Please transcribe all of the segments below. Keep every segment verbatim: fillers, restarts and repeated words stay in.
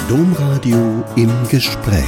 Domradio im Gespräch.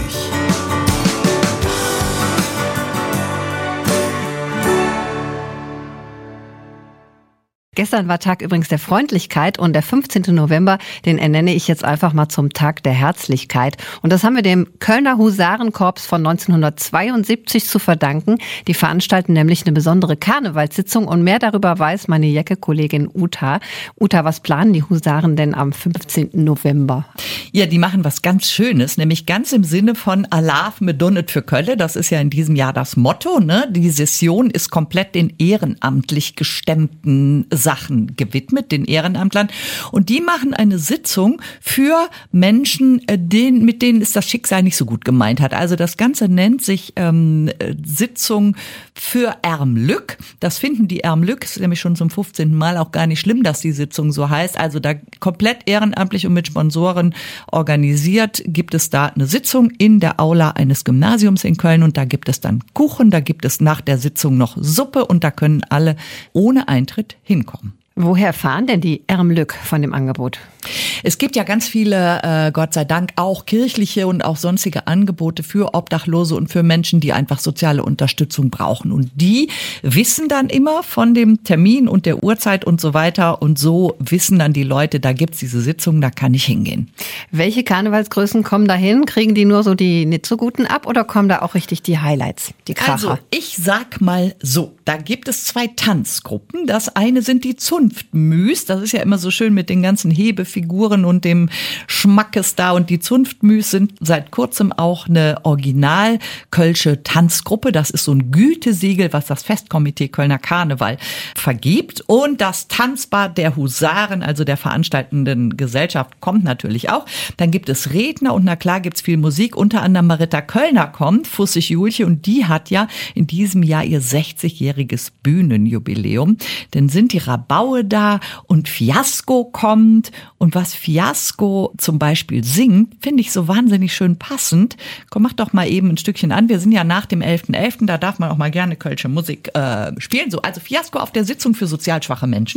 Gestern war Tag übrigens der Freundlichkeit und der fünfzehnten November, den ernenne ich jetzt einfach mal zum Tag der Herzlichkeit. Und das haben wir dem Kölner Husarenkorps von neunzehnhundertzweiundsiebzig zu verdanken. Die veranstalten nämlich eine besondere Karnevalssitzung und mehr darüber weiß meine Jecke-Kollegin Uta. Uta, was planen die Husaren denn am fünfzehnten November? Ja, die machen was ganz Schönes, nämlich ganz im Sinne von Alaaf me Dunnet für Kölle. Das ist ja in diesem Jahr das Motto, ne? Die Session ist komplett den ehrenamtlich gestemmten Sachen gewidmet, den Ehrenamtlern. Und die machen eine Sitzung für Menschen, denen, mit denen es das Schicksal nicht so gut gemeint hat. Also das Ganze nennt sich ähm, Sitzung für Ermlück. Das finden die Ermlück, ist nämlich schon zum fünfzehnten Mal auch gar nicht schlimm, dass die Sitzung so heißt. Also da komplett ehrenamtlich und mit Sponsoren organisiert gibt es da eine Sitzung in der Aula eines Gymnasiums in Köln. Und da gibt es dann Kuchen, da gibt es nach der Sitzung noch Suppe und da können alle ohne Eintritt hinkommen. Woher erfahren denn die Ermlück von dem Angebot? Es gibt ja ganz viele, äh, Gott sei Dank, auch kirchliche und auch sonstige Angebote für Obdachlose und für Menschen, die einfach soziale Unterstützung brauchen. Und die wissen dann immer von dem Termin und der Uhrzeit und so weiter. Und so wissen dann die Leute, da gibt's diese Sitzung, da kann ich hingehen. Welche Karnevalsgrößen kommen da hin? Kriegen die nur so die nicht so guten ab oder kommen da auch richtig die Highlights, die Kracher? Also ich sag mal so, da gibt es zwei Tanzgruppen. Das eine sind die Zunftmüs. Das ist ja immer so schön mit den ganzen Hebefiguren und dem Schmackes da. Und die Zunftmüs sind seit kurzem auch eine original-kölsche Tanzgruppe. Das ist so ein Gütesiegel, was das Festkomitee Kölner Karneval vergibt. Und das Tanzbad der Husaren, also der veranstaltenden Gesellschaft, kommt natürlich auch. Dann gibt es Redner und na klar gibt's viel Musik. Unter anderem Marita Köllner kommt, Fussig Julche, und die hat ja in diesem Jahr ihr sechzigjähriges Bühnenjubiläum. Dann sind die Rabaue da und Fiasko kommt. Und was Fiasko zum Beispiel singt, finde ich so wahnsinnig schön passend. Komm, mach doch mal eben ein Stückchen an. Wir sind ja nach dem elften elften Da darf man auch mal gerne kölsche Musik äh, spielen. So, also Fiasko auf der Sitzung für sozial schwache Menschen.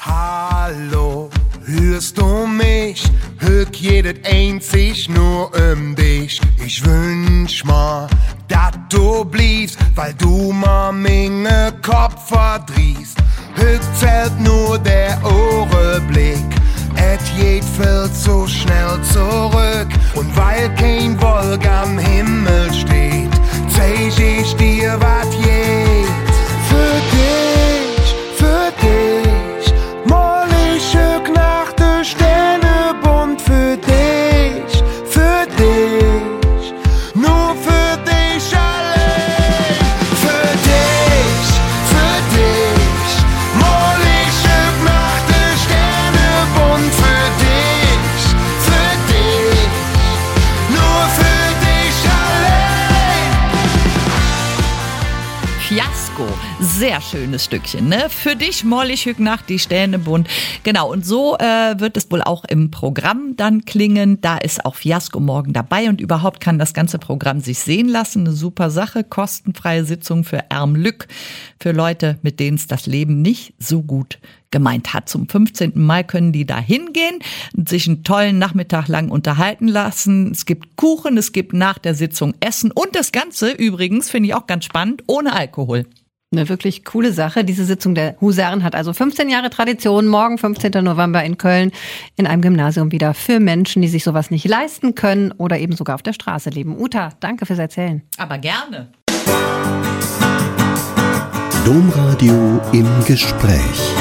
Hallo, hörst du mich? Hört jedes einzig nur um dich. Ich wünsch mal, dass du bliebst, weil du mal meine Kopf verdrehst. Hört zählt nur der Ohrenblick. Et geht viel zu schnell zurück. Und weil kein Wolke am Himmel steht, zeig ich dir, was geht. Für dich, für dich, mal ich hück nach der Sternebund. Für dich, für dich, nur für dich allein. Für dich, für dich, mal ich hück nach der Sternebund. Für dich, für dich, nur für dich allein. Fiasko, sehr schönes Stückchen, ne? Für dich, Mollig Hüg nach die Stänebund. Genau, und so äh, wird es wohl auch im Programm dann klingen. Da ist auch Fiasko morgen dabei und überhaupt kann das ganze Programm sich sehen lassen. Eine super Sache, kostenfreie Sitzung für Ermlück, für Leute, mit denen es das Leben nicht so gut gemeint hat. Zum fünfzehnten Mai können die da hingehen, sich einen tollen Nachmittag lang unterhalten lassen. Es gibt Kuchen, es gibt nach der Sitzung Essen und das Ganze übrigens, finde ich auch ganz spannend, ohne Alkohol. Eine wirklich coole Sache. Diese Sitzung der Husaren hat also fünfzehn Jahre Tradition. Morgen, fünfzehnten November in Köln, in einem Gymnasium wieder für Menschen, die sich sowas nicht leisten können oder eben sogar auf der Straße leben. Uta, danke fürs Erzählen. Aber gerne. Domradio im Gespräch.